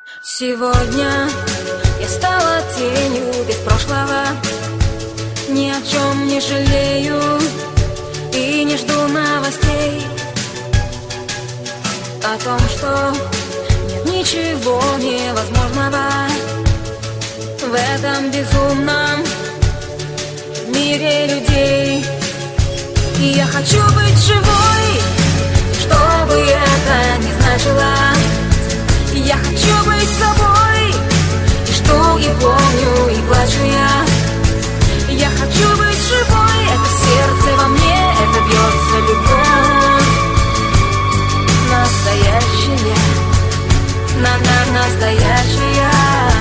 Сегодня я стала тенью без прошлого, ни о чем не жалею и не жду новостей о том, что нет ничего невозможного в этом безумном мире людей. И я хочу быть живой, что бы это ни значило. Я хочу быть собой, и жду, и помню, и плачу я. Я хочу быть живой, это сердце во мне, это бьется любовь. Настоящая, настоящая.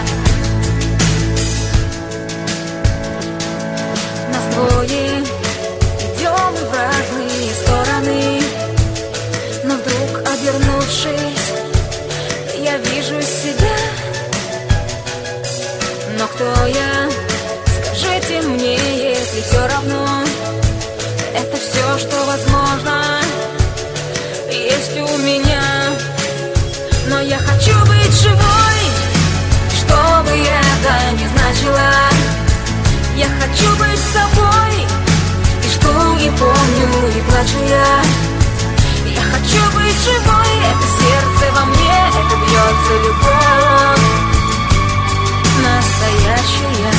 Нас двое, идем в разные стороны, но вдруг, обернувшись, я вижу себя. Но кто я? Скажите мне, если все равно. Это все, что возможно есть у меня. Но я хочу быть живой, что бы это ни значило. Я хочу быть собой, и жду, и помню, и плачу я. Я хочу быть живой, это сердце во мне, это бьется любовь. Настоящая,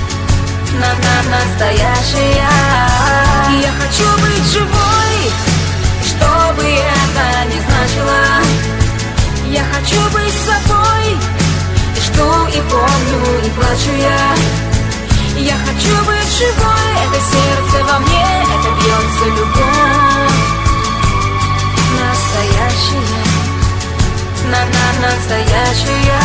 настоящая. И я хочу быть живой, что бы это ни значило. Я хочу быть собой, и жду, и помню, и плачу я. Я хочу быть живой, это сердце во мне, это бьется любовь. Настоящая, настоящая.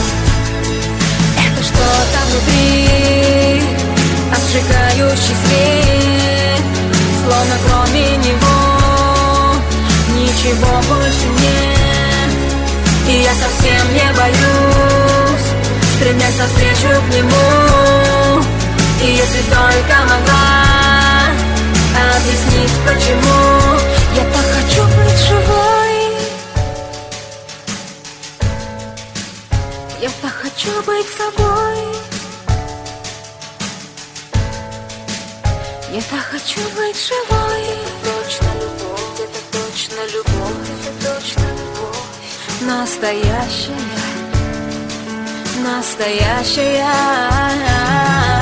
Это что-то внутри, обжигающий свет, словно кроме него ничего больше нет. И я совсем не боюсь, стремясь навстречу к нему. И если только могла объяснить, почему я так хочу быть живой. Я так хочу быть собой. Я так хочу быть живой. Это точно любовь, это точно любовь, это точно любовь. Настоящая, настоящая.